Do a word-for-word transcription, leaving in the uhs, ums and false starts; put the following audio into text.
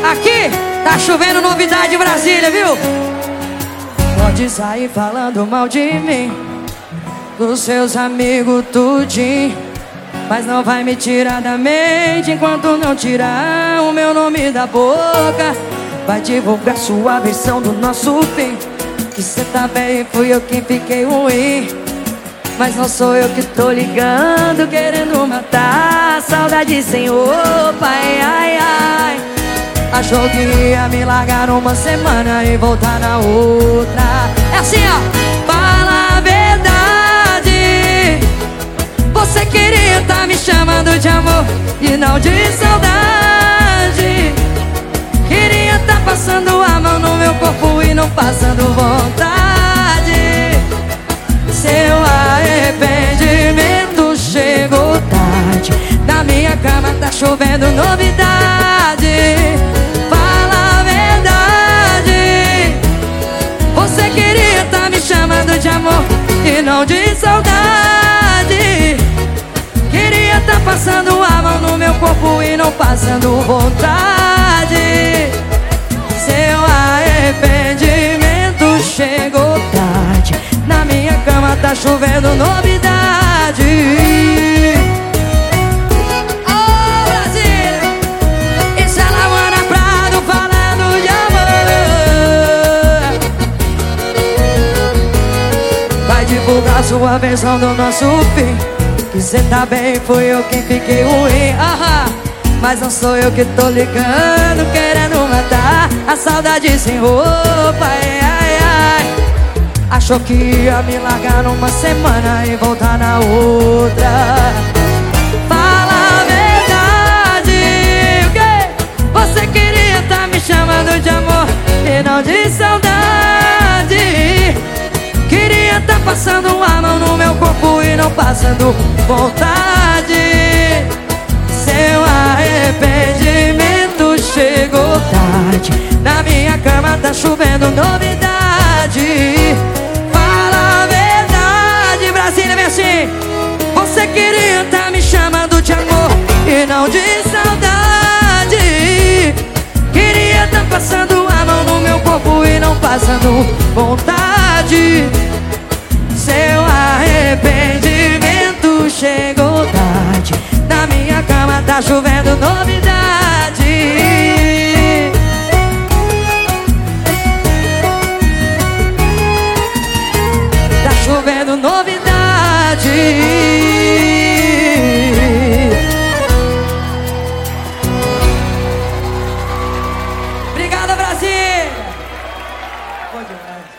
Aqui tá chovendo novidade em Brasília, viu? Pode sair falando mal de mim, dos seus amigos tudinho, mas não vai me tirar da mente enquanto não tirar o meu nome da boca. Vai divulgar sua versão do nosso fim, que cê tá bem, fui eu quem fiquei ruim, mas não sou eu que tô ligando, querendo matar a saudade sem roupa. Ai, ai, ai. Achou que ia me largar numa semana e voltar na outra. É assim, ó. Fala a verdade, você queria tá me chamando de amor e não de saudade. Queria tá passando a mão no meu corpo e não passando vontade. Seu arrependimento chegou tarde, na minha cama tá chovendo novidade. Fala a verdade, você queria tá me chamando de amor e não de saudade. Queria tá passando a mão no meu corpo e não passando vontade. Seu arrependimento chegou tarde, na minha cama tá chovendo novidade. Ô oh, Brasília, isso é Lawana Prado falando de amor. Vai divulgar sua versão do nosso fim, que cê tá bem, fui eu quem fiquei ruim. Aham. Mas não sou eu que tô ligando, querendo matar a saudade sem roupa. Ai, ai, ai. Achou que ia me largar numa semana e voltar na outra. Fala a verdade, o quê? Você queria tá me chamando de amor e não de saudade. Queria tá passando a mão no meu corpo e não passando vontade. Seu arrependimento chegou tarde, na minha cama tá chovendo novidade. Fala a verdade, Brasília, vem assim. Você queria tá me chamando de amor e não de saudade. Queria tá passando a mão no meu corpo e não passando vontade. Seu arrependimento chegou tarde, na minha cama tá chovendo novidade. Tá chovendo novidade. Obrigada, Brasil. Bom demais.